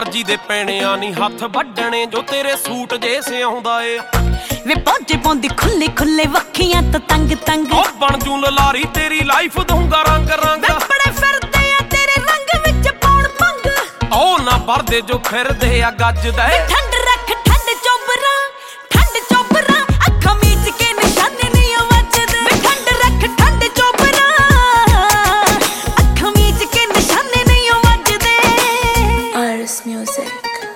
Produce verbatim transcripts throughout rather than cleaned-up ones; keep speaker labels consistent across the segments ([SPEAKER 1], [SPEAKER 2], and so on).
[SPEAKER 1] ਦਰਜੀ ਦੇ ਪੈਣਿਆਂ ਨਹੀਂ ਹੱਥ ਵੱਢਣੇ ਜੋ ਤੇਰੇ ਸੂਟ ਜੇ ਸਿਆਉਂਦਾ ਏ
[SPEAKER 2] ਵੇ ਪੌਂਚੇ ਪਾਉਂਦੀ ਖੁੱਲੇ ਖੁੱਲੇ ਵੱਖੀਆਂ ਤੋਂ ਤੰਗ ਤੰਗ
[SPEAKER 1] ਉਹ ਬਣ ਜੂ ਲਲਾਰੀ ਤੇਰੀ ਲਾਈਫ ਦਊਂਗਾ ਰੰਗ ਰੰਗ
[SPEAKER 2] ਬੜੇ ਫਿਰਦੇ ਆ ਤੇਰੇ ਰੰਗ ਵਿੱਚ ਪੌਣ ਪੰਗ
[SPEAKER 1] ਉਹ ਨਾ ਭਰਦੇ ਜੋ ਫਿਰਦੇ ਆ ਗੱਜਦਾ ਏ
[SPEAKER 2] ਠੰਡ ਰੱਖ ਠੰਡ ਚੋਬਰਾ ਠੰਡ ਚੋਬਰਾ ਅੱਖਾਂ ਮੀਚ ਕੇ ਨਿਸ਼ਾਨੇ ਨਹੀਂ ਵੱਜਦੇ ਵੇ ਠੰਡ ਰੱਖ ਠੰਡ ਚੋਬਰਾ ਅੱਖਾਂ ਮੀਚ ਕੇ ਨਿਸ਼ਾਨੇ ਨਹੀਂ ਵੱਜਦੇ ਆਰਸ ਮਿਊਜ਼ਿਕ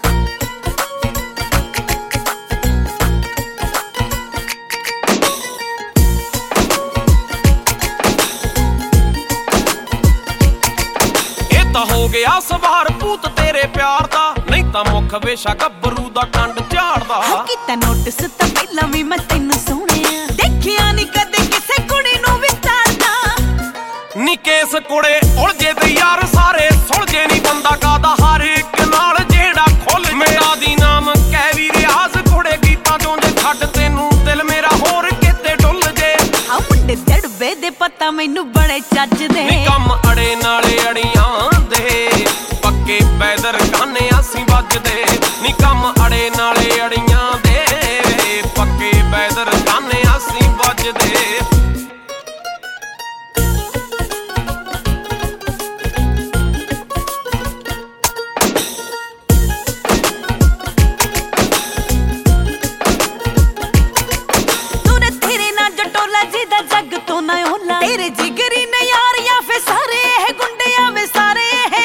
[SPEAKER 1] ਹੋ ਗਿਆ ਸਵਾਰ ਭੂਤ ਤੇਰੇ ਪਿਆਰ ਦਾ ਨਹੀਂ ਤਾਂ ਮੁੱਖ ਵੇਸ਼ਾ ਗੱਭਰੂ ਦਾ ਕੰਡ ਝਾੜਦਾ
[SPEAKER 2] ਕੀਤਾ ਨੋਟਿਸ ਤਾਂ ਪਹਿਲਾਂ ਵੀ ਮੈਂ ਤੈਨੂੰ ਸੋਹਣਿਆ ਦੇਖਿਆ ਨਹੀਂ ਕਦੇ ਕਿਸੇ ਕੁੜੀ ਨੂੰ ਵਿਚਾਰਦਾ
[SPEAKER 1] ਨੀ ਕੇਸ ਕੁੜੇ ਉਲਝੇ ਤੇ ਯਾਰ ਸਾਰੇ ਸੁਲਝੇ ਨਹੀਂ ਬੰਦਾ ਕਾਦਾ ਹਰ ਇੱਕ ਨਾਲ ਜਿਹੜਾ ਖੁੱਲ ਮੇਰਾ ਦੀ ਨਾਮ ਕਹਿ ਵੀ ਰਿਆਜ਼ ਕੁੜੇ ਗੀਤਾਂ ਚੋਂ ਜੇ ਛੱਡ ਤੈਨੂੰ ਦਿਲ ਮੇਰਾ ਹੋਰ ਕਿਤੇ ਡੁੱਲ ਜੇ
[SPEAKER 2] ਆ ਮੁੰਡੇ ਦੜਵੇ ਦੇ ਪਤਾ ਮੈਨੂੰ ਬੜੇ ਚੱਜਦੇ
[SPEAKER 1] ਨੀ ਕੰਮ ਅੜੇ ਨਾਲੇ ਅੜੀਆਂ ਪੱਕੇ ਪੈਦਰ ਕਾਨੇ ਅਸੀਂ ਵੱਜਦੇ ਨੀ ਕੰਮ ਅੜੇ ਨਾਲੇ ਅੜੀਆਂ ਦੇ ਪੱਕੇ ਪੈਦਰ ਕਾਨੇ ਅਸੀਂ ਵੱਜਦੇ
[SPEAKER 2] ਤੂੰ ਨੇ ਤੇਰੇ ਨਾਲ ਜਟੋਲਾ ਜੀ ਦਾ ਜੱਗ ਤੋਂ ਨਾ ਹੋਲਾ ਤੇਰੇ ਜਿਗਰੀ ਨੇ ਯਾਰ ਜਾਂ ਫੇ ਸਾਰੇ ਇਹ ਗੁੰਡਿਆਂ ਵੇ ਸਾਰੇ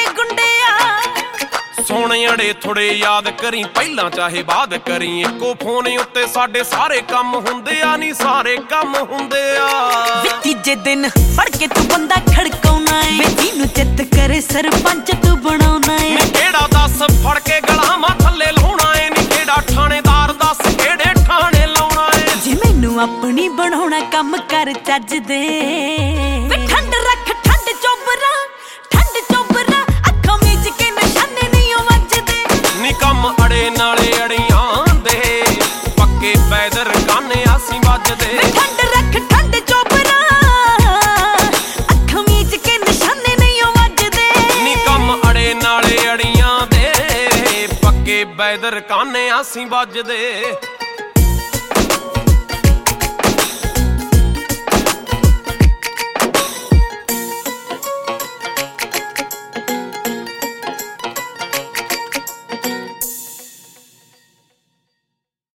[SPEAKER 1] ਸੋਹਣੇ ਅੜੇ ਥੋੜੇ ਯਾਦ ਕਰੀ ਪਹਿਲਾਂ ਚਾਹੇ ਬਾਅਦ ਕਰੀ ਇੱਕੋ ਫੋਨ ਉੱਤੇ ਸਾਡੇ ਸਾਰੇ ਕੰਮ ਹੁੰਦੇ ਆ ਨਹੀਂ ਸਾਰੇ ਕੰਮ ਹੁੰਦੇ ਆ
[SPEAKER 2] ਵੇ ਤੀਜੇ ਦਿਨ ਫੜ ਕੇ ਤੂੰ ਬੰਦਾ ਖੜਕਾਉਣਾ ਏ ਵੇ ਜਿਹਨੂੰ ਚਿੱਤ ਕਰੇ ਸਰਪੰਚ ਤੂੰ ਬਣਾਉਣਾ ਏ
[SPEAKER 1] ਨੀ ਕਿਹੜਾ ਦੱਸ ਫੜ ਕੇ ਗਲਾਵਾਂ ਥੱਲੇ ਲਾਉਣਾ ਏ ਨੀ ਕਿਹੜਾ ਥਾਣੇਦਾਰ ਦੱਸ ਕਿਹੜੇ ਥਾਣੇ ਲਾਉਣਾ ਏ
[SPEAKER 2] ਜੇ ਮੈਨੂੰ ਆਪਣੀ ਬਣਾਉਣਾ ਕੰਮ ਕਰ ਚੱਜਦੇ ਵੇ ਠੰਡ ਰੱਖ ਠੰਡ ਚੋਬਰਾ ਠੰਡ ਚੋਬਰਾ ਅੱਖਾਂ ਮੀਚ ਕੇ ਨਿਸ਼ਾਨੇ ਨਹੀਂ ਵੱਜਦੇ
[SPEAKER 1] ਨੀ ਕੰਮ ਅੜੇ ਨਾਲੇ ਅੜੀਆਂ ਦੇ ਪੱਕੇ ਪੈਦਰ ਕਾਨੇ ਅਸੀਂ ਵੱਜਦੇ
[SPEAKER 2] ਵੇ ਠੰਡ ਰੱਖ ਠੰਡ ਚੋਬਰਾ ਅੱਖਾਂ ਮੀਚ ਕੇ ਨਿਸ਼ਾਨੇ ਨਹੀਂ ਵੱਜਦੇ
[SPEAKER 1] ਨੀ ਕੰਮ ਅੜੇ ਨਾਲੇ ਅੜੀਆਂ ਦੇ ਪੱਕੇ ਪੈਦਰ ਕਾਨੇ ਅਸੀਂ ਵੱਜਦੇ